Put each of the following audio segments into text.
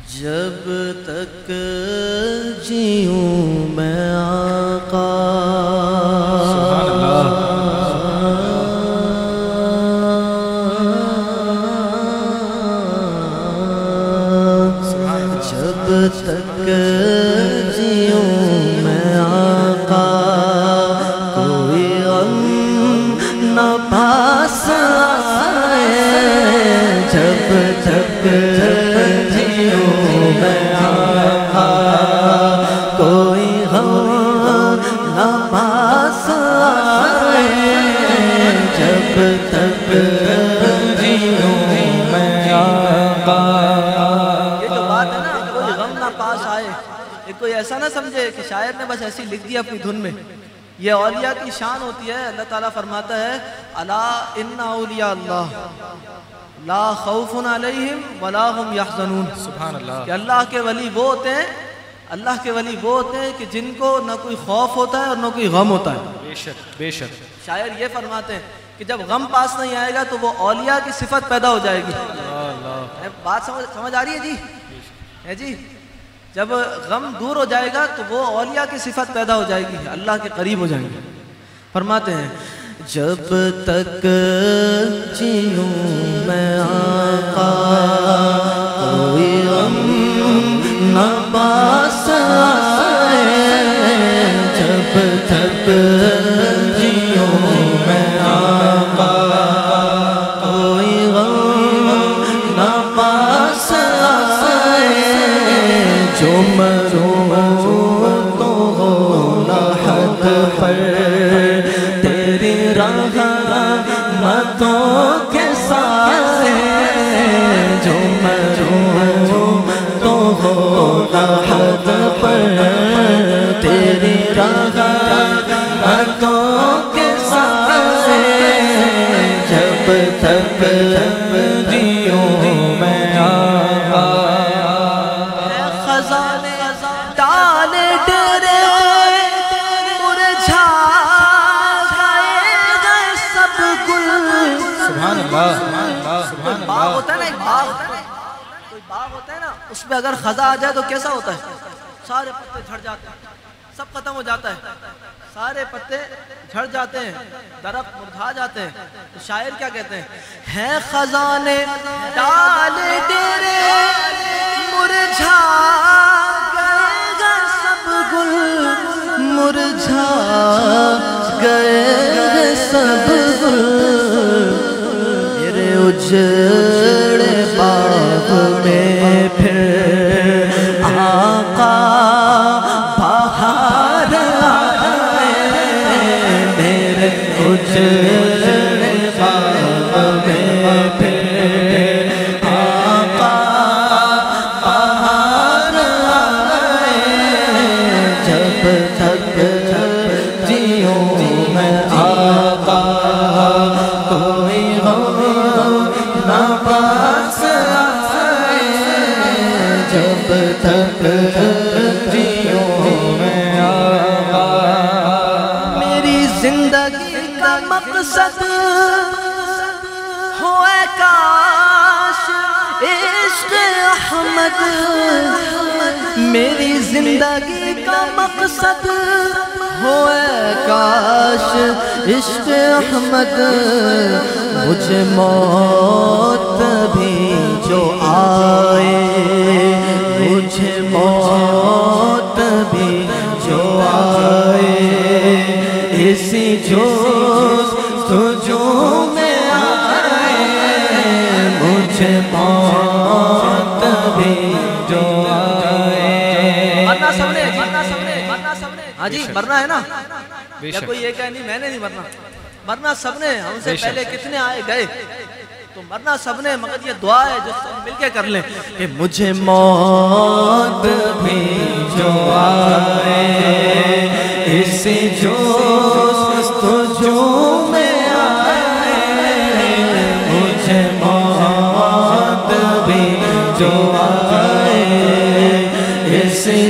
جب تک جیوں میں آقا سبحان اللہ جب تک جیوں میں آقا کوئی غم نہ پاس آئے جب تک جیوں میں آقا کوئی غم نہ پاس آئے جب تک جیوں میں آقا پاس آئے. ایک کوئی ایسا نہ سمجھے کہ شاعر نے بس ایسی لکھ دیا اپنی دھن میں. یہ اولیاء کی شان ہوتی ہے. اللہ تعالیٰ فرماتا ہے الا ان اولیاء اللہ لا خوف علیہم ولا هم یحزنون. سبحان اللہ. کہ اللہ کے ولی وہ ہوتے ہیں، اللہ کے ولی وہ ہوتے ہیں کہ جن کو نہ کوئی خوف ہوتا ہے اور نہ کوئی غم ہوتا ہے. بے شک بے شک. شاعر یہ فرماتے ہیں کہ جب غم پاس نہیں آئے گا تو وہ اولیاء کی صفت پیدا ہو جائے گی. بات سمجھ آ رہی ہے جی؟ ہے جی. جب غم دور ہو جائے گا تو وہ اولیاء کی صفت پیدا ہو جائے گی، اللہ کے قریب ہو جائیں گے. فرماتے ہیں جب تک جیوں میں آقا کوئی غم نہ پاس آئے جب تک جیوں میں آقا کوئی غم نہ پاس آئے جو مروں تو ہو لحد پر تیری رحمتوں کے سائے جو مروں تو ہو لحد پر تیری رحمتوں کے سائے جب تک جیوں میں آقا خزانے ڈال ڈرے مرجھا گئے سب گل. سبحان اللہ. کوئی باغ ہوتا ہے نا، ایک باغ کوئی باغ ہوتا ہے نا، اس میں اگر خزاں آ جائے تو کیسا ہوتا ہے؟ سارے پتے جھڑ جاتے ہیں، سب ختم ہو جاتا ہے، سارے پتے جھڑ جاتے ہیں، درخت مرجھا جاتے ہیں. تو شاعر کیا کہتے ہیں خزانے ڈال ڈرے مرجھا گئے سب گل مرجھا گئے سب گل میرے اجڑے باغ میں پھر آقا بہار آئے میرے اجڑے باغ میں پھر آقا بہار آئے جب تک جیوں میں آقا کوئی غم نہ پاس آئے جب تک جیوں میں آقا میری زندگی کا مقصد ہوئے کاش عشق احمد. میری زندگی کا مقصد ہوئے کاش عشق احمد مجھے موت بھی جو آئے مجھے موت بھی جو آئے اسی جستجو میں آئے مجھے موت بھی جو آئے. مرنا سب نے ہاں جی مرنا ہے نا. یا کوئی یہ کہے نہیں میں نے نہیں مرنا. مرنا سب نے، ہم سے پہلے کتنے آئے گئے، تو مرنا سب نے. مگر یہ دعا ہے جو سب مل کے کر لیں کہ مجھے موت بھی جو آئے اسی جستجو میں آئے مجھے موت بھی جو آئے اسی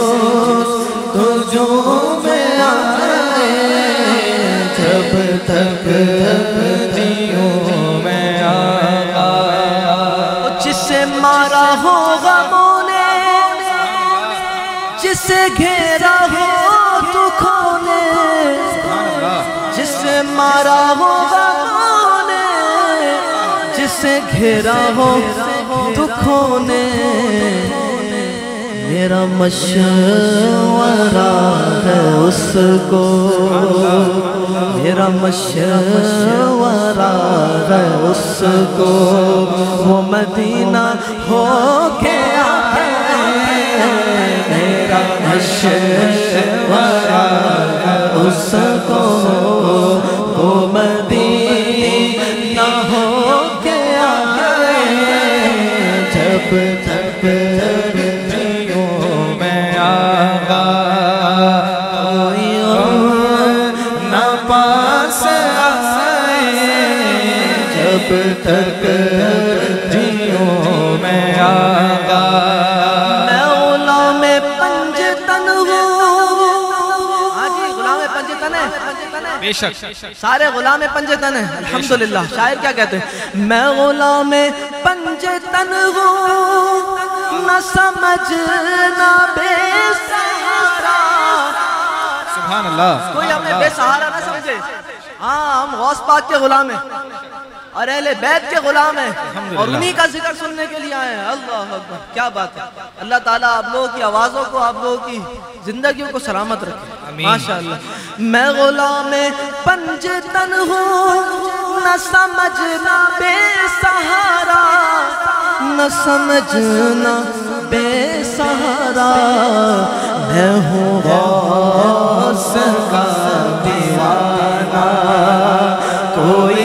جستجو میں آئے جب تک جیوں میں آقا جس سے مارا ہو غموں نے جسے گھیرا ہو دکھوں نے، جسے مارا ہو غموں نے، جسے گھیرا ہو دکھوں نے، میرا مشورہ ہے اس کو، میرا مشورہ ہے اس کو، وہ مدینہ ہو گیا ہے، میرا مشورہ ہے اس کو، وہ مدینہ ہو گیا ہے، جب تک تک جیوں میں آگا، میں غلام پنجتن ہوں۔ ہاں جی غلام پنجتن ہے، بے شک سارے غلام پنجتن ہیں الحمدللہ۔ شاعر کیا کہتے ہیں؟ میں غلام پنجتن ہوں، نہ سمجھنا بے سہارا۔ سبحان اللہ، کوئی ہمیں بے سہارا نہ سمجھے، ہاں ہم غوث پاک کے غلام ہیں اور اہل بیت کے غلام ہیں، اور انہی کا ذکر سننے کے لیے آئے ہیں۔ اللہ اکبر، کیا بات ہے۔ اللہ تعالیٰ آپ لوگوں کی آوازوں کو، آپ لوگوں کی زندگیوں کو سلامت رکھے، ماشاءاللہ۔ میں غلام پنجتن ہوں، نہ سمجھنا بے سہارا، نہ سمجھنا بے سہارا، میں ہوں غوث کا دیوانہ، کوئی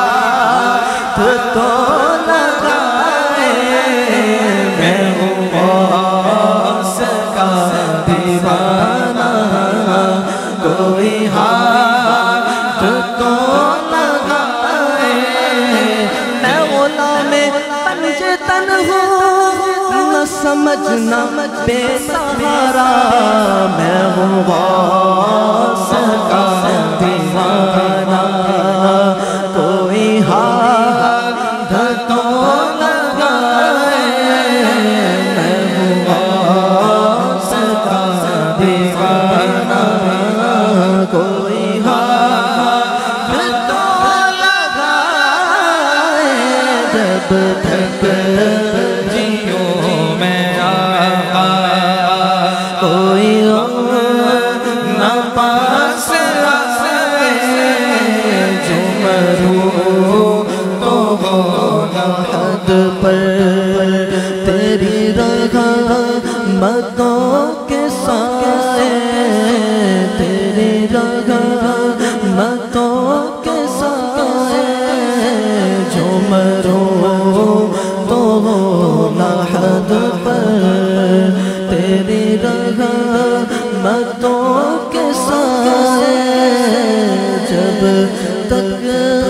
تو لگائے، میں ہوں غوث کا دیوانہ، کوئی ہاتھ تو لگائے، میں غلام پنجتن ہوں، نہ سمجھنا بے سہارا، میں ہوں غوث کا دیوانہ، کوئی ہاتھ تو لگائے، میں ہوں غوث کا دیوانہ، کوئی ہاتھ تو لگائے، جب تک جیوں میں آقا، کوئی نہ پاس آئے، جو مروں تو ہو حد پر، تیری رحمتوں کے سائے، تیری رحمتوں کے سائے، جو مروں تو ہو حد پر، تیری رحمتوں کے سائے، جب تک